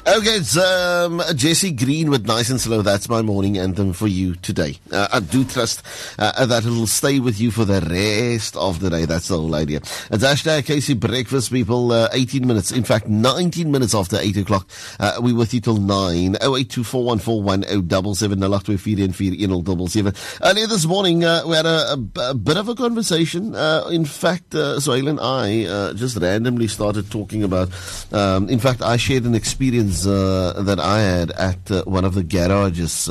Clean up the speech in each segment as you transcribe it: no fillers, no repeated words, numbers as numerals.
Okay, it's Jesse Green with Nice and Slow. That's my morning anthem for you today. I do trust that it will stay with you for the rest of the day. That's the whole idea. It's hashtag KC Breakfast, people. 18 minutes, in fact, 19 minutes after 8 o'clock. We're with you till 9. 0824141077. Earlier this morning, we had a bit of a conversation. In fact, Sohail and I just randomly started talking about, in fact, I shared an experience that I had at one of the garages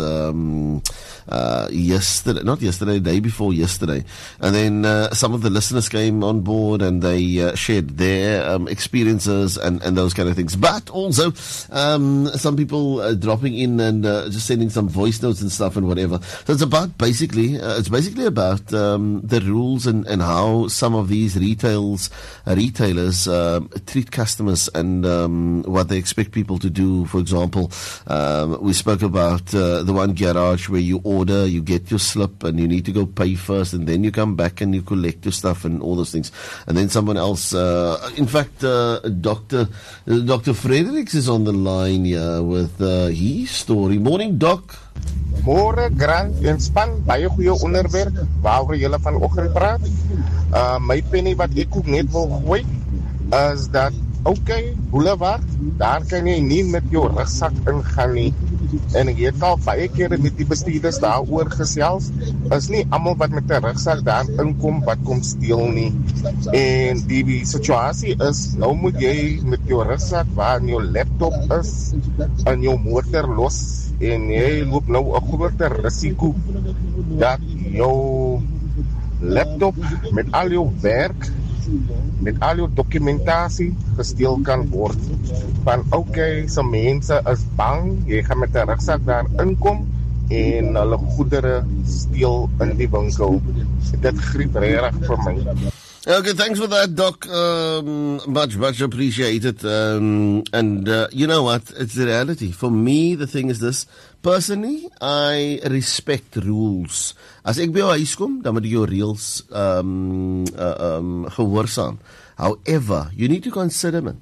the day before yesterday. And then some of the listeners came on board and they shared their experiences and those kind of things. But also some people dropping in and just sending some voice notes and stuff and whatever. So it's about basically about the rules and how some of these retailers treat customers and what they expect people to do. For example, we spoke about the one garage where you order, you get your slip, and you need to go pay first, and then you come back and you collect your stuff and all those things. And then someone else, in fact, Dr. Fredericks is on the line here with his story. Morning, Doc. Môre, Grant en span, baie goeie onderwerp waaroor julle vanoggend praat. My penny wat ek ook net wil gooi is dat okay, Boulevard, daar kan jy nie met jou rugsak ingaan nie. En ek het al baie kere met die bestuurders daaroor gesels, is nie almal wat met 'n rugsak daar inkom wat kom steel nie. En die situasie is, nou moet jy met jou rugsak waar jou laptop is en jou motor los, en jy loop nou 'n groter risiko dat jou laptop met al jou werk, met al jou dokumentasie gesteel kan word. Van okay, some mense is bang, jy gaan met 'n rugsak daar inkom en hulle goedere steel in die winkel. Dit griep regtig vir my. Okay, thanks for that, Doc. Much appreciated. And you know what? It's the reality. For me, the thing is this. Personally, I respect rules. As ek by jou huis kom, dan moet jy jou reëls gehoorsaam. However, you need to consider, man.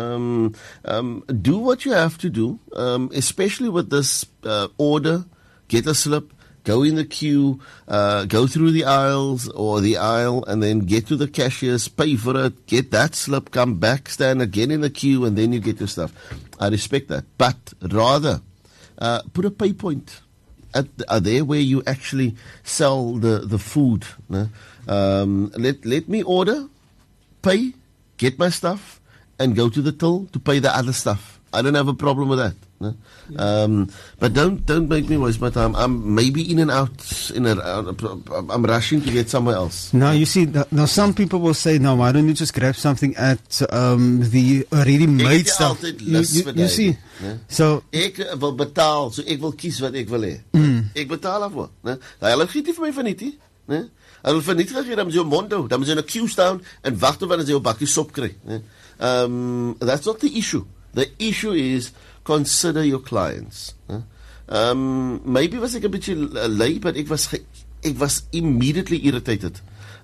Do what you have to do, especially with this order, get a slip, go in the queue, go through the aisles or the aisle, and then get to the cashiers, pay for it, get that slip, come back, stand again in the queue, and then you get your stuff. I respect that. But rather, put a pay point there where you actually sell the food. Let me order, pay, get my stuff, and go to the till to pay the other stuff. I don't have a problem with that. But don't make me waste my time. I'm maybe in and out. I'm rushing to get somewhere else. Now you see, now some people will say, "No, why don't you just grab something at the already made stuff?" You see, so ek wil betaal, so ek wil kies wat ek wil hê. Ek betaal daarvoor, né? Hulle gee dit vir my van nie, né? Hulle vir nie gegee, dan moet jy jou mond hou, dan moet jy in 'n queue staan en wag tot wanneer jy jou bakkie sop kry, né? That's not the issue. The issue is consider your clients. Maybe was ek 'n bietjie lui, but ek was immediately irritated.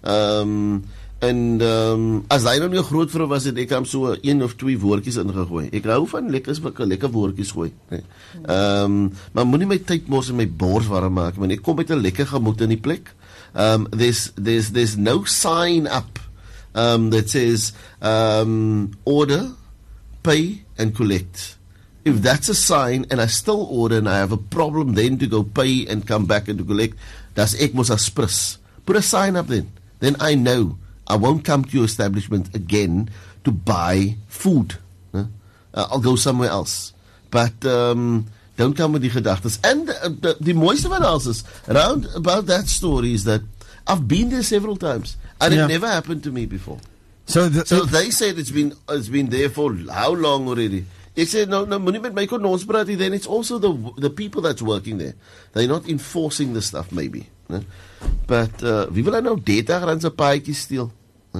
En as hy nou nie 'n groot vrou was, het ek hom so 1 of 2 woordjies ingegooi. Ek hou van lekker woordjies gooi, nee. Maar moenie my tyd mors en my bors warm maak, man. Ek kom met 'n lekker gemoed in die plek. There's no sign up that says order, pay and collect. If that's a sign and I still order and I have a problem then to go pay and come back and to collect, das ek mos asprus. Put a sign up then. Then I know I won't come to your establishment again to buy food. I'll go somewhere else. But don't come with die gedagtes. And the mooiste van alles is, around about that story is that I've been there several times and it never happened to me before. So they said it's been there for how long already? Ek sê no moenie met my kon ons praat, then it's also the people that's working there. They're not enforcing the stuff maybe. But wie wil nou R30 se paadjies steel?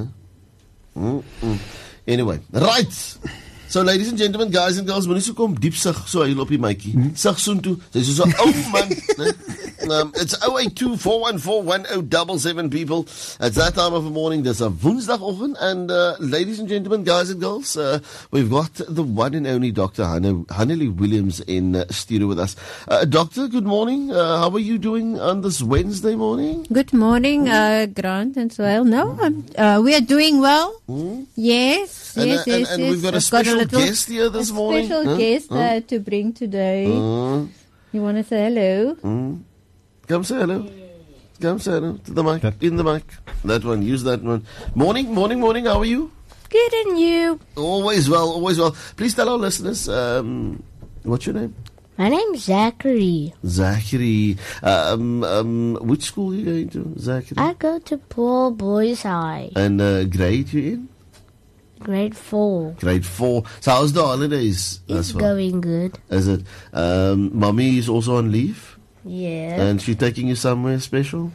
Anyway, right. So ladies and gentlemen, guys and girls, moenie so kom diep sig so hy op die maatjie. Sig soontoe. Sy's so 'n ou man, né? It's 082-414-1077 people. It's that time of the morning. There's a Woensdagochtend. And ladies and gentlemen, guys and girls, we've got the one and only Dr. Hannelie Williams in studio with us. Doctor, good morning. How are you doing on this Wednesday morning? Good morning, Grant and Swale. No, we are doing well. Yes, yes. And we've got a special guest here this morning. Special guest to bring today. You want to say hello? Come say hello. Come say hello to the mic. In the mic. That one. Use that one. Morning. How are you? Good, and you? Always well. Please tell our listeners, what's your name? My name's Zachary. Zachary. Which school are you going to, Zachary? I go to Paul Boys High. And grade you in? Grade 4. Grade 4. So how's the holidays? It's going good. Is it? Mommy is also on leave? Yeah. And she taking you somewhere special?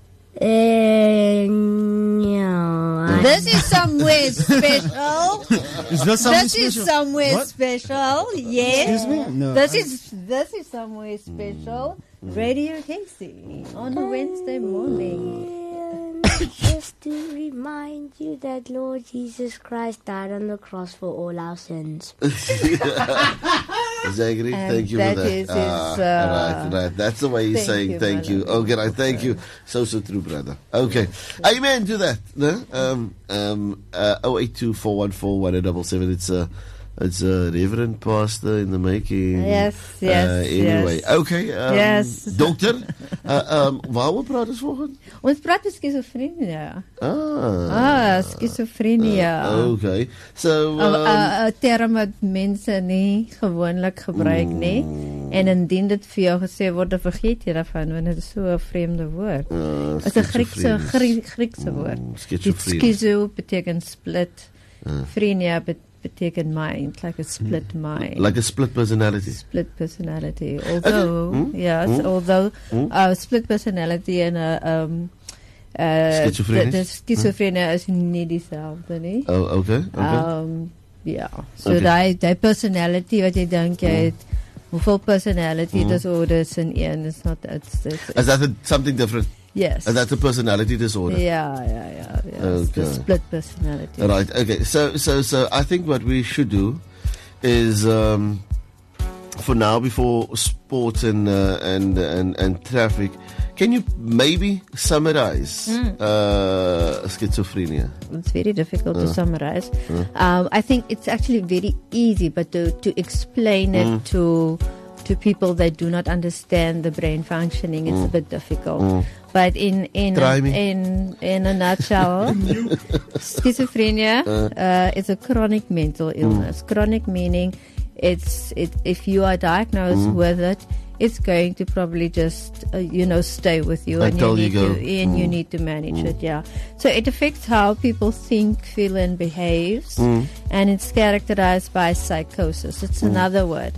No. This is somewhere special. Is this somewhere special? This is somewhere What? special. Yes. Excuse me? No. This is somewhere special. Radio Casey on a Wednesday morning. Just to remind you that Lord Jesus Christ died on the cross for all our sins. Zachary, thank you that for that. is his, Right. That's the way he's saying thank you. Okay, right, thank you. So true, brother. Okay. Amen to that. No? 082-414-1077. It's a Reverend Pastor in the making. Yes. Anyway, yes. okay. Yes. Dokter, waaroor praat ons volgende? Ons praat oor skizofrenie. Skizofrenie. Okay. So, 'n term wat mense nie gewoonlik gebruik nie. En indien dit vir jou gesê word, dan vergeet jy daarvan, want dit is so 'n vreemde woord. Dit is 'n Griekse woord. Schizo beteken split. Frenia beteken mind, like a split mind. Like a split personality. Split personality. Although, split personality and schizophrenia? Schizophrenia is nie dieselfde nie. Oh, okay. So die personality wat jy dink jy het, hoeveel personality disorders in een is not is that something different? Yes. And that's a personality disorder. Yeah. It's the split personality. Right. Okay. So I think what we should do is for now, before sports and traffic, can you maybe summarize schizophrenia? It's very difficult to summarize. I think it's actually very easy, but to explain it to people that do not understand the brain functioning, it's a bit difficult. But in a nutshell, schizophrenia is a chronic mental illness. Chronic meaning if you are diagnosed with it, it's going to probably just stay with you until you need to manage it. Yeah. So it affects how people think, feel, and behaves, and it's characterized by psychosis. It's another word.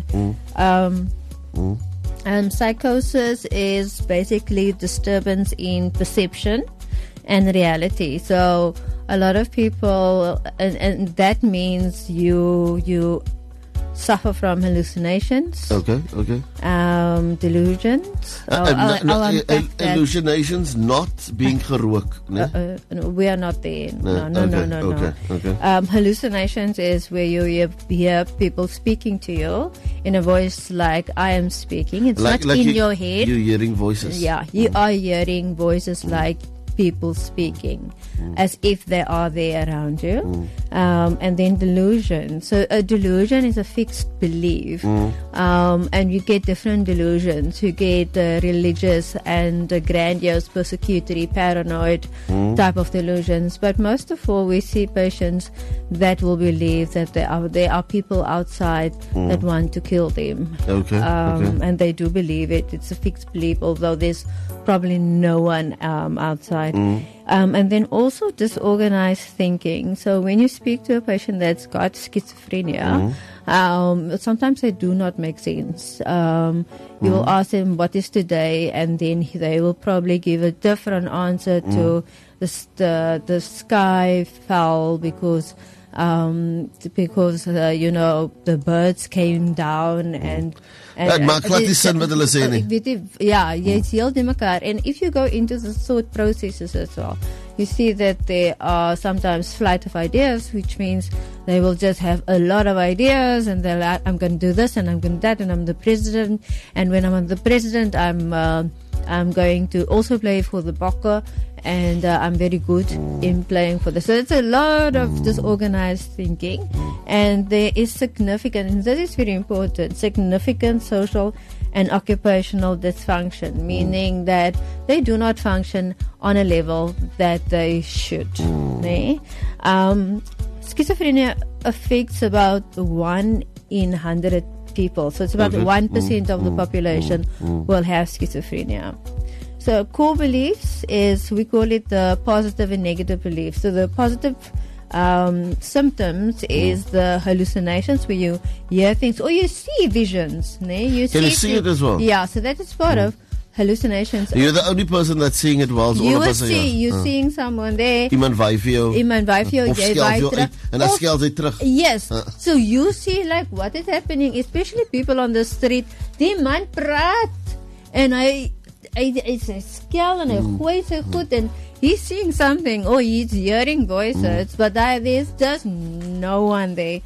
Psychosis is basically disturbance in perception and reality. So a lot of people, and that means you suffer from hallucinations. Okay. Delusions. Hallucinations, not being gerook. We are not there. No. Okay. Hallucinations is where you hear people speaking to you in a voice like I am speaking. It's not in your head. You're hearing voices. Yeah, you are hearing voices like people speaking as if they are there around you. And then delusion. So a delusion is a fixed belief. And you get different delusions. You get religious and grandiose, persecutory, paranoid type of delusions. But most of all, we see patients that will believe that there are people outside that want to kill them. Okay. And they do believe it. It's a fixed belief, although there's probably no one outside. And then also disorganized thinking. So when you speak to a patient that's got schizophrenia, sometimes they do not make sense. You will ask them, what is today? And then they will probably give a different answer to the sky fell because because the birds came down and it's heel de mekaar. And if you go into the thought processes as well, you see that there are sometimes flight of ideas, which means they will just have a lot of ideas and they're like, I'm going to do this and I'm going to do that and I'm the president, and when I'm the president I'm going to also play for the Bokke, and I'm very good in playing for this. So it's a lot of disorganized thinking, and there is significant, and this is very important, significant social and occupational dysfunction, meaning that they do not function on a level that they should. Schizophrenia affects about 1 in 100 people, so it's about 1% of the population will have schizophrenia. So core beliefs is, we call it the positive and negative beliefs. So the positive symptoms is the hallucinations, where you hear things or you see visions. Can you see it as well? Yeah, so that is part of hallucinations. You're the only person that's seeing it, whilst all of us are here. You're seeing someone there. Iemand waai vir jou. Of skel jou uit en dan skel sy terug. Yes. So you see like what is happening, especially people on the street. Die man praat en hy skel en hy gooi sy goed en he's seeing something, or he's hearing voices, but there's just no one there.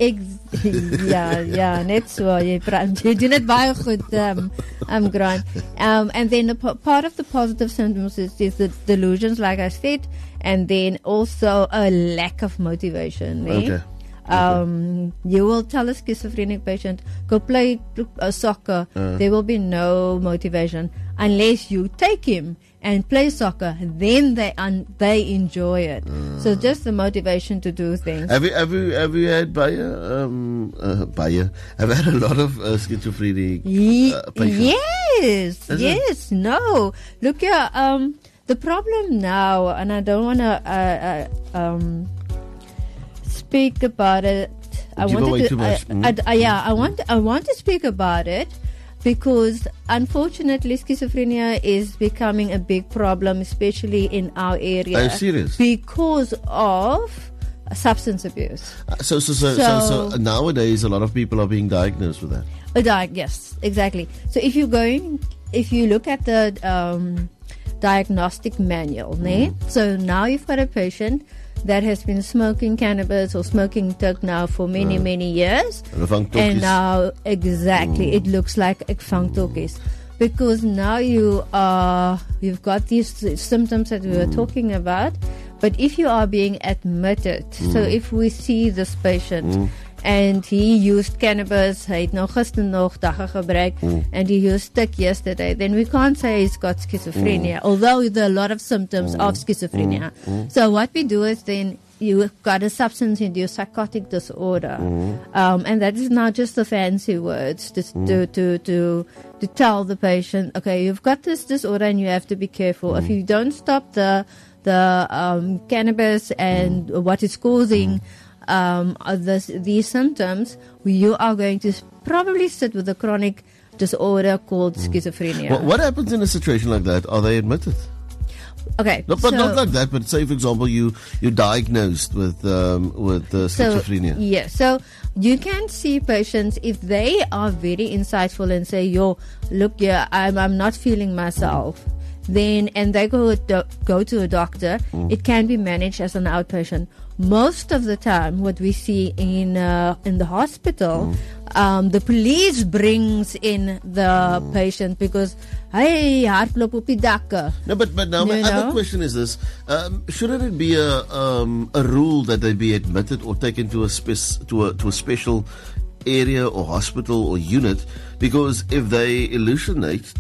Net so. You do it baie goed, Grant. And then part of the positive symptoms is the delusions, like I said, and then also a lack of motivation. Okay. You will tell a schizophrenic patient, go play soccer. There will be no motivation unless you take him and play soccer. Then they enjoy it. So just the motivation to do things. Have you had Have had a lot of schizophrenic patients? Yes. No. Look here. The problem now, and I don't want to speak about it. I want to speak about it because unfortunately schizophrenia is becoming a big problem, especially in our area. Are you serious? Because of substance abuse. So nowadays a lot of people are being diagnosed with that. Yes, exactly. So if you look at the diagnostic manual, so now you've got a patient that has been smoking cannabis or smoking tuk now for many years, and now it looks like ekvangtokkies, because now you've got these symptoms that we were talking about. But if you are being admitted, so if we see this patient and he used cannabis, hy het nou gister nog dagga gebruik, and he used tuk yesterday, then we can't say he's got schizophrenia, although there are a lot of symptoms of schizophrenia. So what we do is then you've got a substance-induced psychotic disorder, and that is not just the fancy words to tell the patient, okay, you've got this disorder and you have to be careful. If you don't stop the cannabis and what is causing these symptoms, you are going to probably sit with a chronic disorder called schizophrenia. What happens in a situation like that? Are they admitted? Okay, not like that. But say, for example, you're diagnosed with schizophrenia. So you can see patients if they are very insightful and say, look, I'm not feeling myself. Then and they go to a doctor. It can be managed as an outpatient. Most of the time, what we see in the hospital, the police brings in the patient because hartklop op die dakke. No, but now my other question is this: shouldn't it be a rule that they be admitted or taken to a special area or hospital or unit? Because if they hallucinate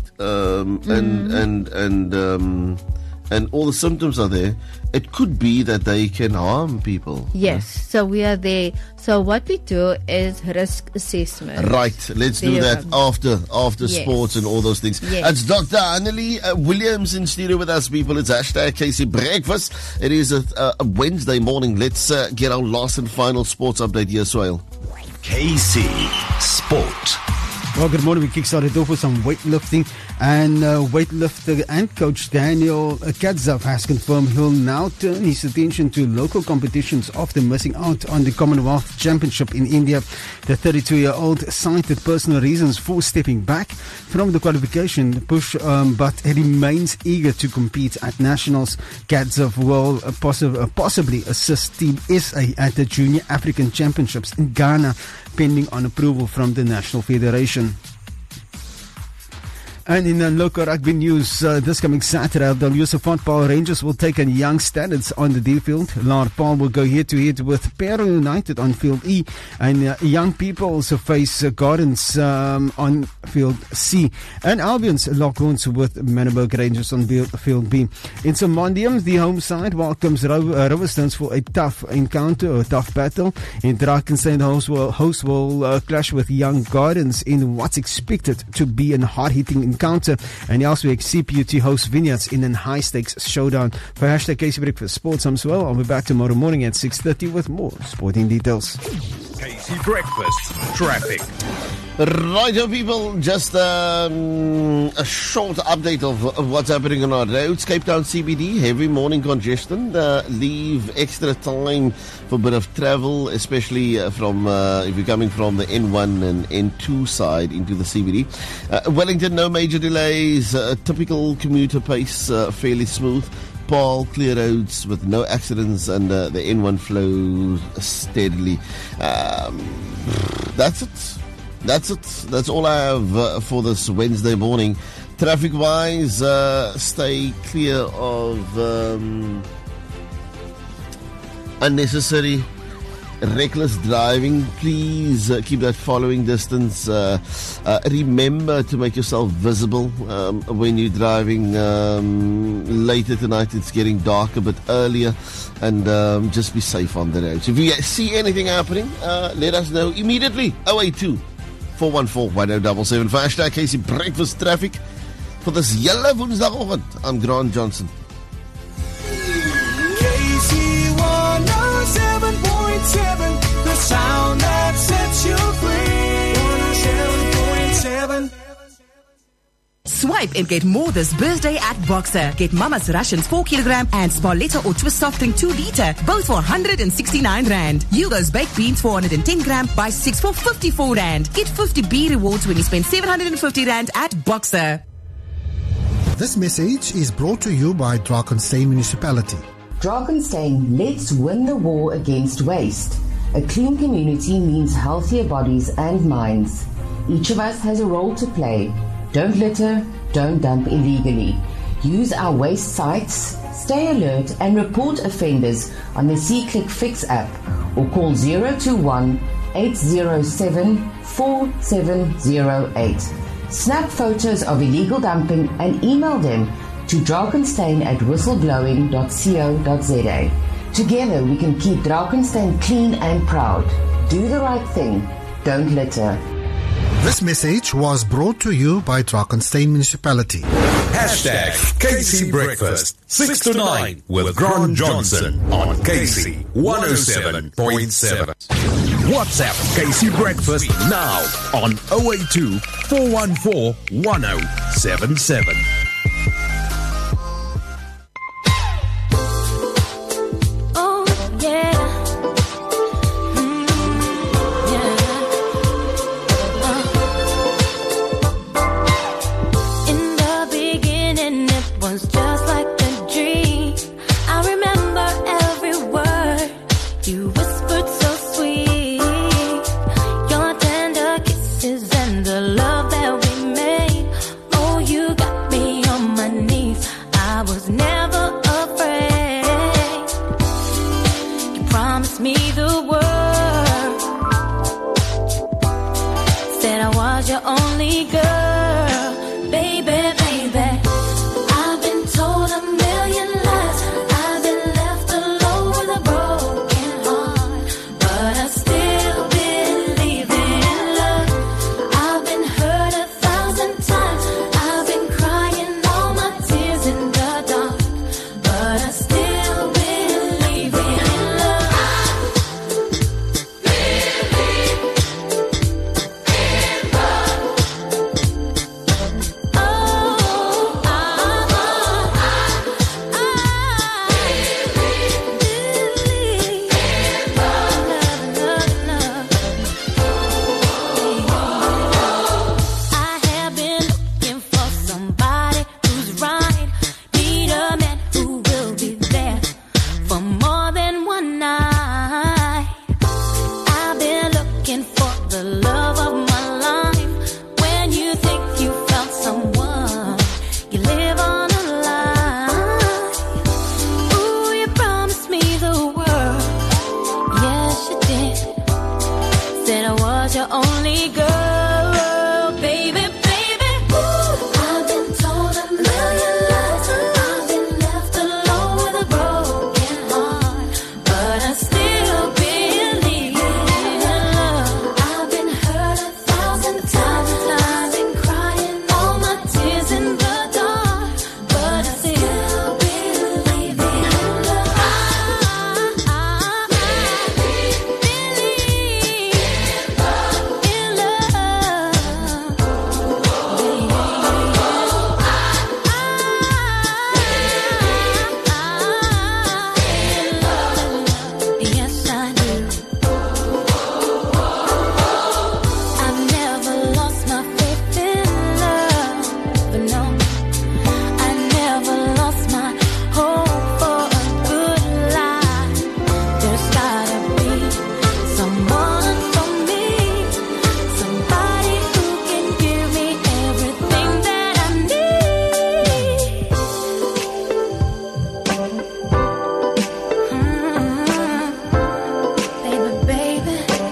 and all the symptoms are there, it could be that they can harm people. Yes, so we are there. So what we do is risk assessment. Right, let's do that after sports and all those things. Yes. It's Dr. Annelie Williams in studio with us, people. It's #KC Breakfast. It is a Wednesday morning. Let's get our last and final sports update here, Soil. KC Sport. Well, good morning. We kickstarted off with some weightlifting, and weightlifter and coach Daniel Kadzaf has confirmed he'll now turn his attention to local competitions after missing out on the Commonwealth Championship in India. The 32-year-old cited personal reasons for stepping back from the qualification push, but remains eager to compete at nationals. Kadzaf will possibly assist Team SA at the Junior African Championships in Ghana, pending on approval from the National Federation. And in local rugby news, this coming Saturday, the Yusufat Paarl Rangers will take on Young Standards on the D field. Lahr Paarl will go head-to-head with Pero United on field E, and Young People also face Gardens on field C. And Albion's lock horns with Manenberg Rangers on field B. In Simondium, the home side welcomes Riverstones for a tough encounter, or a tough battle. In Drakenstein, the host will clash with Young Gardens in what's expected to be a hard-hitting encounter. And elsewhere, CPUT hosts Vineyards in a high-stakes showdown. For hashtag Casey Breakfast Sports, I'm Swell. I'll be back tomorrow morning at 6:30 with more sporting details. Casey Breakfast Traffic. Right, people, just a short update of what's happening on our roads. Cape Town CBD, heavy morning congestion. Leave extra time for a bit of travel, especially from if you're coming from the N1 and N2 side into the CBD. Wellington, no major delays. Typical commuter pace, fairly smooth. Paarl, clear roads with no accidents, and the N1 flows steadily. That's it. That's all I have for this Wednesday morning. Traffic-wise, stay clear of unnecessary, reckless driving. Please keep that following distance. Remember to make yourself visible when you're driving. Later tonight, it's getting dark a bit earlier, and just be safe on the roads. If you see anything happening, let us know immediately. 082 414-1077 for hashtag Casey Breakfast Traffic for this hele Woensdagoggend. I'm Grant Johnson. Casey 107.7, the sound that sets you free. 107.7. Swipe and get more this birthday at Boxer. Get Mama's Russians 4 kilogram and Sparletta or Twist soft drink 2 liter, both for 169 Rand. Hugo's baked beans 410 gram, buy 6 for 54 Rand. Get 50B rewards when you spend 750 Rand at Boxer. This message is brought to you by Drakenstein Municipality. Drakenstein, let's win the war against waste. A clean community means healthier bodies and minds. Each of us has a role to play. Don't litter, don't dump illegally. Use our waste sites, stay alert and report offenders on the C-Click Fix app or call 021-807-4708. Snap photos of illegal dumping and email them to drakenstein@whistleblowing.co.za. Together we can keep Drakenstein clean and proud. Do the right thing. Don't litter. This message was brought to you by Drakenstein Municipality. Hashtag Casey Breakfast 6 to 9 with Grant Johnson on Casey 107.7. WhatsApp Casey Breakfast now on 082 414 1077. me go, baby, baby. Ooh, I've been told a million lies. I've been left alone with a broken heart, but I still believe in love. I've been hurt 1,000 times. I've been crying all my tears in the dark, but I still believe in love. Yes, I do. I've never lost my faith in love, but no, I never lost my hope for a good life. There's gotta be someone for me, somebody who can give me everything that I need. Baby, baby,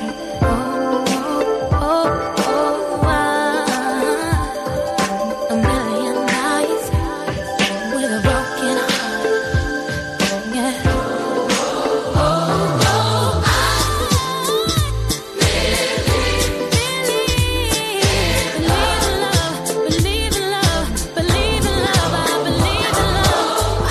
a million nights with a broken heart, yeah. Believe in love, believe in love, I believe in love.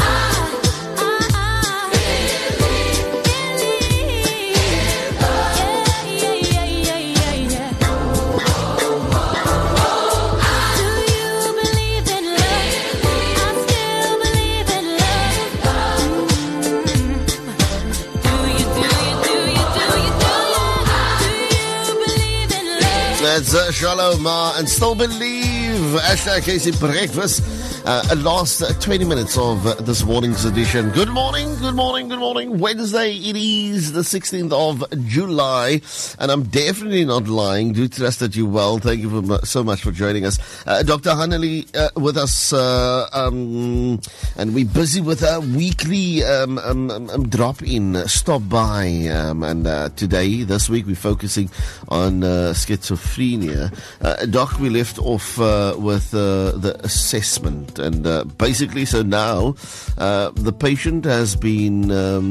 That's Shalom Ma and Still Believe. Hashtag Casey Breakfast. Last 20 minutes of this morning's edition. Good morning, good morning, good morning. Wednesday, it is the 16th of July, and I'm definitely not lying. Do trust that you're well. Thank you so much for joining us. Dr. Hanneli with us, and we're busy with a weekly drop-in, stop by. And today, this week, we're focusing on schizophrenia. Doc, we left off with the assessment. And basically, so now the patient has been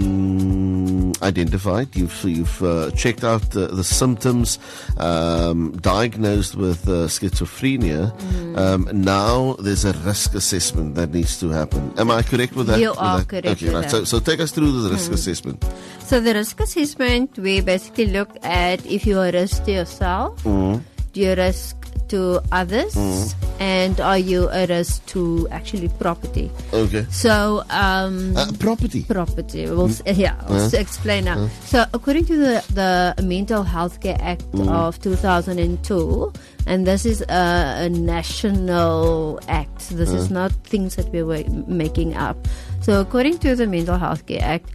identified. You've checked out the symptoms, diagnosed with schizophrenia. Now there's a risk assessment that needs to happen. Am I correct with that? You are correct. Okay, with right. that. So take us through the risk assessment. So the risk assessment, we basically look at if you are a risk to yourself, do you risk to others, and are you a risk to actually property? Okay. So property. We'll I'll explain now. So according to the Mental Health Care Act of 2002, and this is a national act. This is not things that we were making up. So according to the Mental Health Care Act,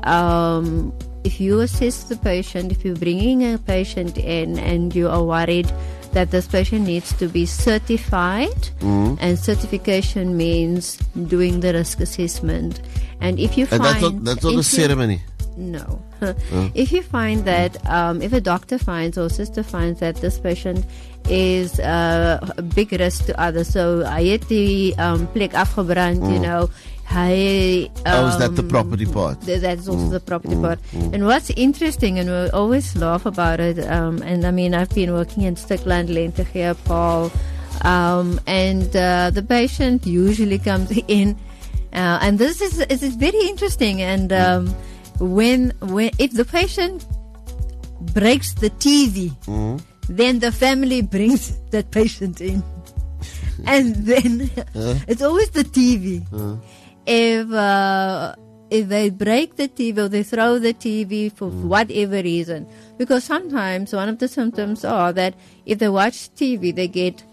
if you assess the patient, if you're bringing a patient in and you are worried that this patient needs to be certified, and certification means doing the risk assessment. And if you find... That's not a ceremony. No. If you find that, if a doctor finds or sister finds that this patient is a big risk to others, so hy het die plek afgebrand, you know, is that the property part? That's also the property part. And what's interesting, and we always laugh about it, and I mean, I've been working in Stikland, Lentegeur, Paul, and the patient usually comes in, and this is very interesting, and when if the patient breaks the TV, then the family brings that patient in. And then it's always the TV. If they break the TV or they throw the TV for whatever reason, because sometimes one of the symptoms are that if they watch TV, they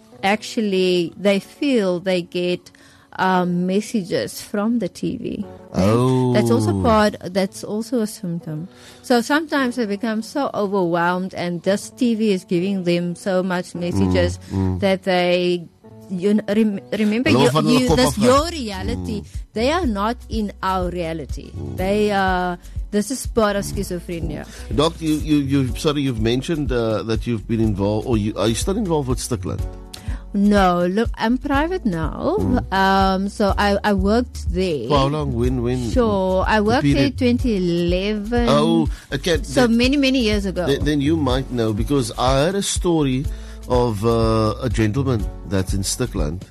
feel they get messages from the TV. Oh, that's also a symptom. So sometimes they become so overwhelmed, and this TV is giving them so much messages that they remember, Hulle wil van hulle kop that's afgaan. your reality. They are not in our reality. This is part of schizophrenia. Doc, you've mentioned that you've been involved, or are you still involved with Stickland? No, look, I'm private now. So I worked there. For how long? When? Sure, I worked there 2011. Oh, okay. So many years ago. Then you might know, because I heard a story of a gentleman that's in Stickland,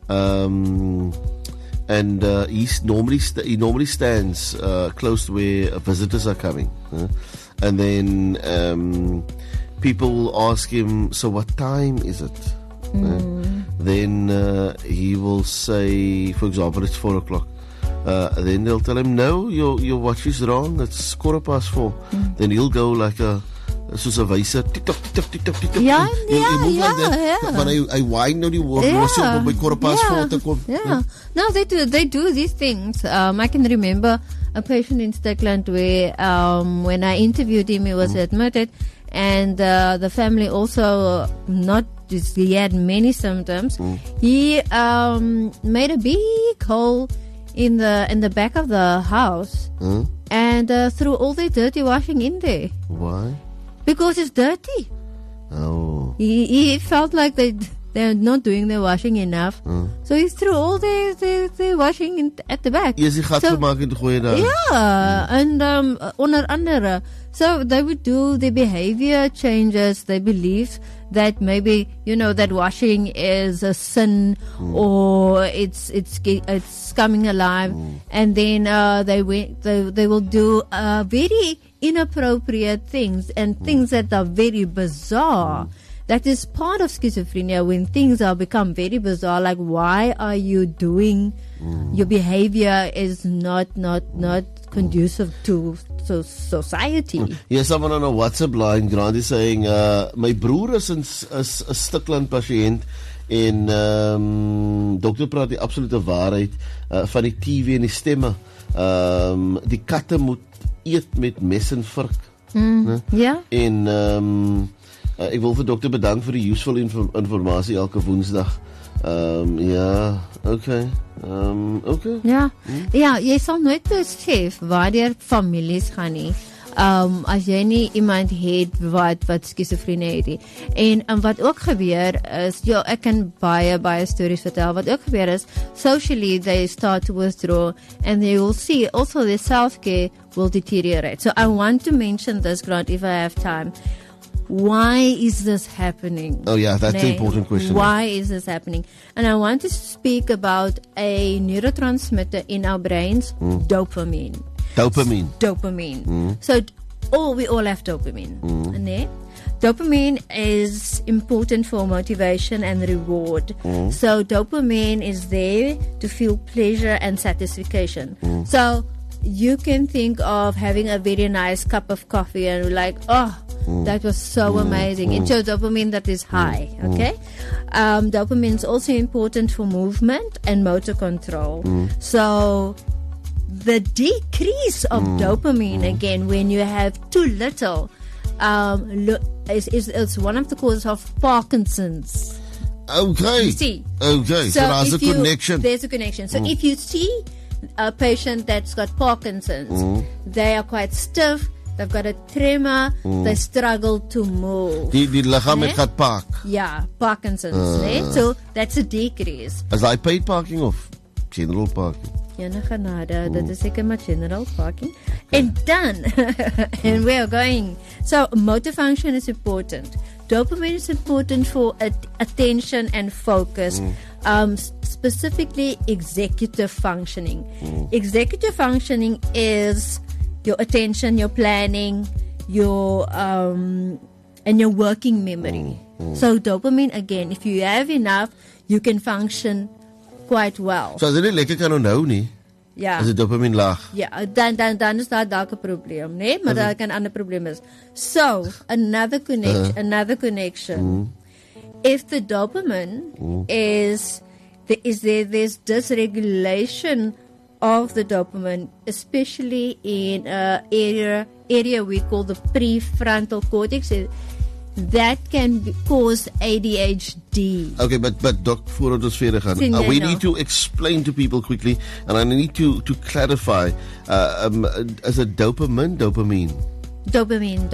and he normally stands close to where visitors are coming, and then people will ask him, "So what time is it?" Then he will say, for example, it's 4 o'clock. Then they'll tell him, "No, your watch is wrong. It's 4:15." Then he'll go like soos 'n wyse tik tok tik tok tik tok tik tok. Ja, Maar hy whine nou die horlosie op by 4:15 te kom. Yeah. No, they do these things. I can remember a patient in Stickland where when I interviewed him, he was admitted, and the family also he had many symptoms. He made a big hole in the back of the house and threw all the dirty washing in there. Why? Because it's dirty. Oh. He felt like they're not doing their washing enough. So he threw all the washing at the back. Jy is die gat gemaak en gooi daar. Yeah, and onder andere. So they would do the behavior changes. They believe that maybe, that washing is a sin or it's coming alive. And then they will do very inappropriate things and things that are very bizarre. That is part of schizophrenia, when things become very bizarre, like why are you doing, your behavior is not conducive to society. Here's someone on a WhatsApp line, Grant, is saying, my broer is 'n Stickland patiënt en dokter praat die absolute waarheid van die TV en die stemme. Die katte moet eet met mes en vurk. Ja. En ek wil vir dokter bedank vir die useful informasie elke Woensdag. Ja, okay. Ja, jy sal nooit besef waardeur families gaan nie. As jy nie iemand het wat skizofrenie het nie. En wat ook gebeur is, ek kan baie stories vertel. Wat ook gebeur is, socially they start to withdraw, and they will see also their self-care will deteriorate. So I want to mention this, Grant, if I have time. Why is this happening? Oh yeah, that's an important question. Why is this happening? And I want to speak about a neurotransmitter in our brains, dopamine. So we all have dopamine. Dopamine is important for motivation and reward. So dopamine is there to feel pleasure and satisfaction. So you can think of having a very nice cup of coffee and you're like, that was so amazing. It shows dopamine that is high. Okay. Dopamine is also important for movement and motor control. So the decrease of dopamine, again, when you have too little, is one of the causes of Parkinson's. Okay. You see? Okay. So there's a connection. There's a connection. So if you see a patient that's got Parkinson's, they are quite stiff, they've got a tremor, they struggle to move. Die liggaam het gat park. Yeah, Parkinson's. So that's a decrease. Is hy paid parking of general parking? Enige nada, dit is seker maar general parking. And done. And we are going. So motor function is important. Dopamine is important for attention and focus. Specifically executive functioning. Executive functioning is your attention, your planning, your and your working memory. So dopamine, again, if you have enough, you can function quite well. So as jy nie lekker kan onthou nie, is die dopamine laag. Ja, dan is daar dalk 'n probleem, né? Maar daar kan 'n ander probleem is. So, another connection. If the dopamine there's dysregulation of the dopamine, especially in area we call the prefrontal cortex. that can cause ADHD. Okay, but Doc, voordat ons verder gaan, we need to explain to people quickly, and I need to clarify, is it dopamine? Dopamine.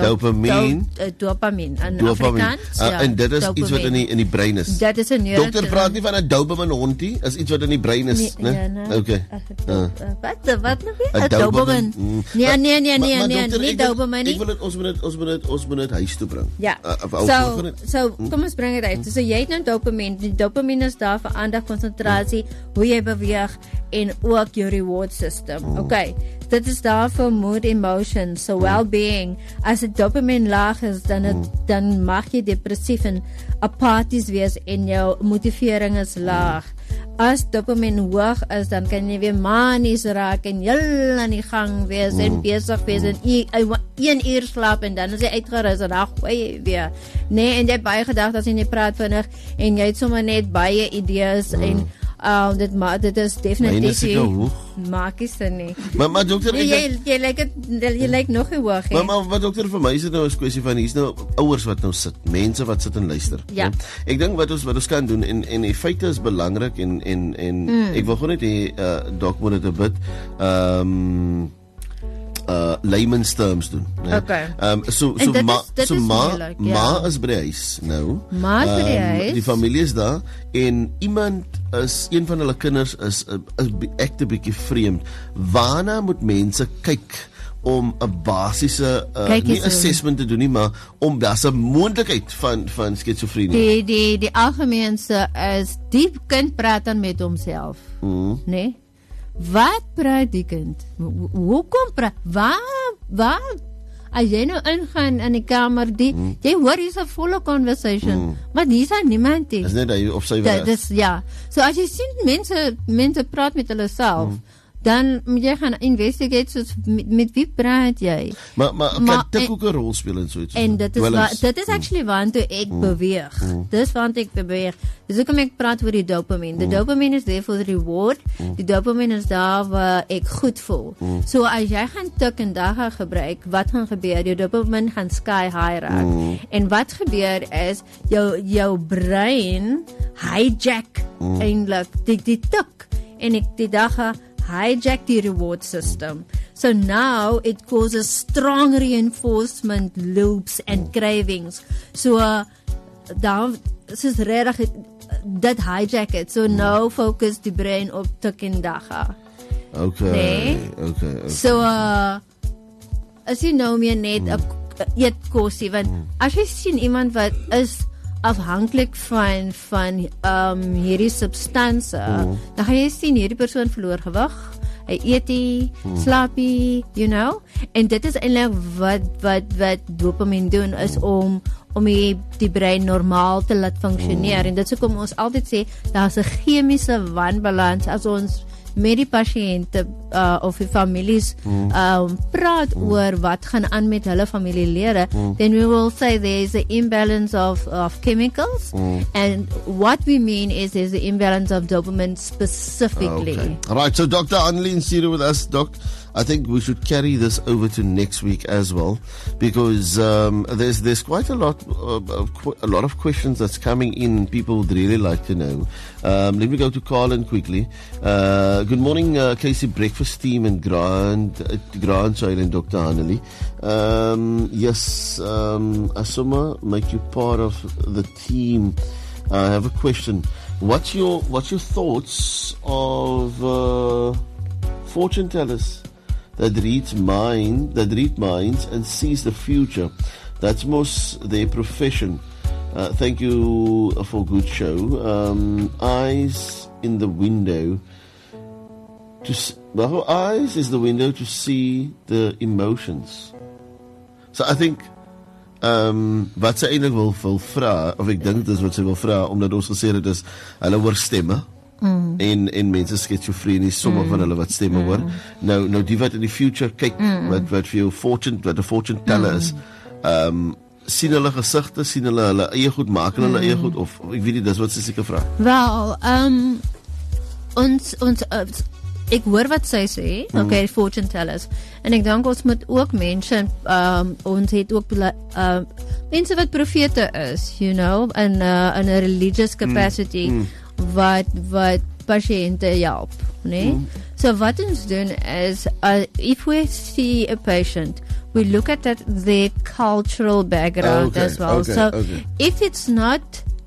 In Afrikaans, en dit is iets wat in die brein is. Dat is 'n neurotransmitter. Dokter praat nie van 'n dopamine hondie, is iets wat in die brein is, né? Okay. Wat nou weer? Dopamine. Nee, nie dopamine nie. Ek wil ons moet dit huis toe bring. Ja. So kom ons bring dit uit. So jy het nou dopamine. Die dopamine is daar vir aandag, konsentrasie, hoe jy beweeg en ook jou reward system. Okay. Dit is daar vir mood, emotions, so well-being. As die dopamine laag is, dan mag jy depressief en apaties wees en jou motivering is laag. As dopamine hoog is, dan kan jy weer manies raak en heel aan die gang wees en besig wees en 1 uur slaap en dan is jy uitgerus en dan gooi jy weer. Nee, en jy het baie gedagtes as jy praat vinnig en jy het sommer net baie idees en dit is definitief maak is dit nie. Maar dokter, jy lyk nog hoog. Maar dokter, vir my is dit nou 'n kwessie van hier's nou ouers wat nou sit, mense wat sit en luister. Ja. Ek dink wat ons kan doen en die feite is belangrik en ek wil gewoon net hê Doc moet dit 'n bit layman's terms doen. Okay. So ma is by die huis nou. Ma is by die huis. Die familie is daar en iemand is een van hulle kinders is ek 'n bietjie vreemd. Waarna moet mense kyk om 'n basiese nie assessment te doen nie, maar om daar's 'n moontlikheid van skizofrenie. Die algemeenste is die kind praat dan met homself. Nee? Wat praat die kind? Hoekom praat? Waar? As jy nou ingaan in die kamer, jy hoor hier's 'n volle conversation, maar hier's niemand nie. Is net hy of sy weg. Dis ja. So as jy sien mense praat met hulle self, dan moet jy gaan investigate soos met wie praat jy. Maar kan dit ook 'n rol speel in so iets? En dit is actually waantoe ek beweeg. Dis waant ek beweeg. Dis hoekom ek praat oor die dopamine. Die dopamine is there for the reward. Die dopamine is daar waar ek goed voel. So as jy gaan tik en daga gebruik, wat gaan gebeur? Jou dopamine gaan sky high raak. En wat gebeur is jou brein hijack eintlik die tik en die daga hijack the reward system. So now it causes strong reinforcement loops and cravings. So daar is regtig dat hijack it. So now focus die brain op tik en daga. Okay. Nee? Okay. So as jy nou meer net eet kosie, want as jy sien iemand wat is afhanklik van hierdie substansie, dan gaan jy sien hierdie persoon verloor gewig, hy eet slaapie, you know, en dit is eintlik wat dopamine doen is om die brein normaal te laat funksioneer, en dit is hoekom ons altyd sê daar's 'n chemiese wanbalans as ons met die pasiënte of die families praat oor wat gaan aan met hulle familielede, then we will say there is an imbalance of chemicals, and what we mean is there's an imbalance of dopamine specifically. Okay. All right, so Dr. Annelien Siro with us, Doc. I think we should carry this over to next week as well, because there's quite a lot of questions that's coming in. People would really like to know. Let me go to Colin quickly. Good morning, KC Breakfast team and Grand Child and Dr. Annelien. Yes, Asuma, make you part of the team. I have a question. What's your thoughts of fortune tellers that read minds and sees the future? That's most their profession. Thank you for a good show. Eyes is the window to see the emotions. So I think wat sy eintlik wil vra, of ek dink dis wat sy wil vra, omdat ons gesê het is hulle hoor stemme. En mense skizofrenie, sommige van hulle wat stemme hoor. Nou die wat in die future kyk, wat vir jou wat 'n fortune teller is, sien hulle gesigte, sien hulle eie goed, maak hulle eie goed, of ek weet nie, dis wat sy seker vra. Wel, ons ek hoor wat sy sê, okay, fortune tellers, en ek dink ons moet ook mense, ons het ook mense wat profete is, you know, in a religious capacity wat patiënte help, né? So wat ons doen is if we see a patient, we look at their cultural background as well. If it's not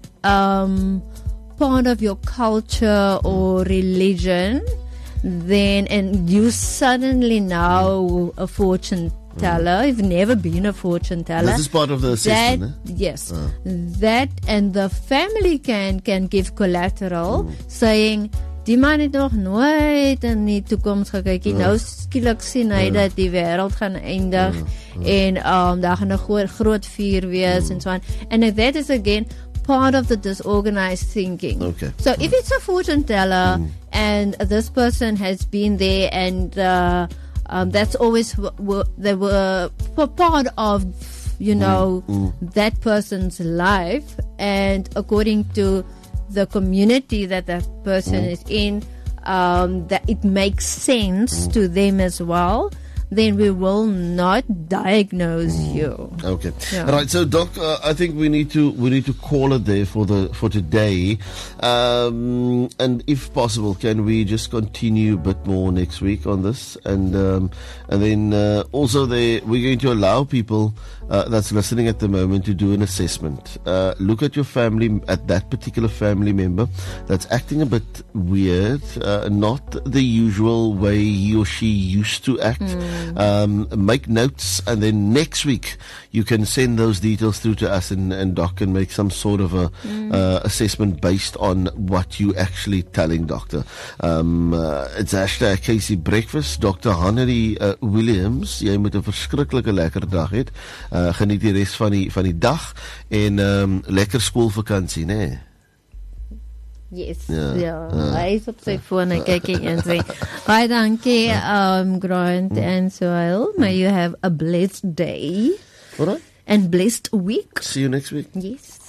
part of your culture or religion, then, and you suddenly now a fortune teller, you've never been a fortune teller. This is part of the assessment, yes. That, and the family can give collateral, saying, die man het nog nooit in die toekoms gekyk nie. Nou skielik sien hy dat die wêreld gaan eindig en daar gaan 'n groot vuur wees en so on. And that is again part of the disorganized thinking. So if it's a fortune teller and this person has been there and that's always they were part of, you know, that person's life, and according to the community that person is in, that it makes sense to them as well, then we will not diagnose you. Okay. Right. So, Doc, I think we need to call it there for today. And if possible, can we just continue a bit more next week on this? And then also we're going to allow people that's listening at the moment to do an assessment. Look at your family, at that particular family member that's acting a bit weird, not the usual way he or she used to act. Make notes, and then next week you can send those details through to us, and Doc can make some sort of a assessment based on what you actually telling Doctor. It's hashtag Casey Breakfast. Dr. Hannery Williams, jy moet 'n verskriklike lekker dag hê. Geniet die res van die dag en lekker skoolvakansie, né? Nee? Yes, hy is op sy phone en kyk en sê, baie dankie, Grant and Soil. May you have a blessed day. Alright. And blessed week. See you next week. Yes.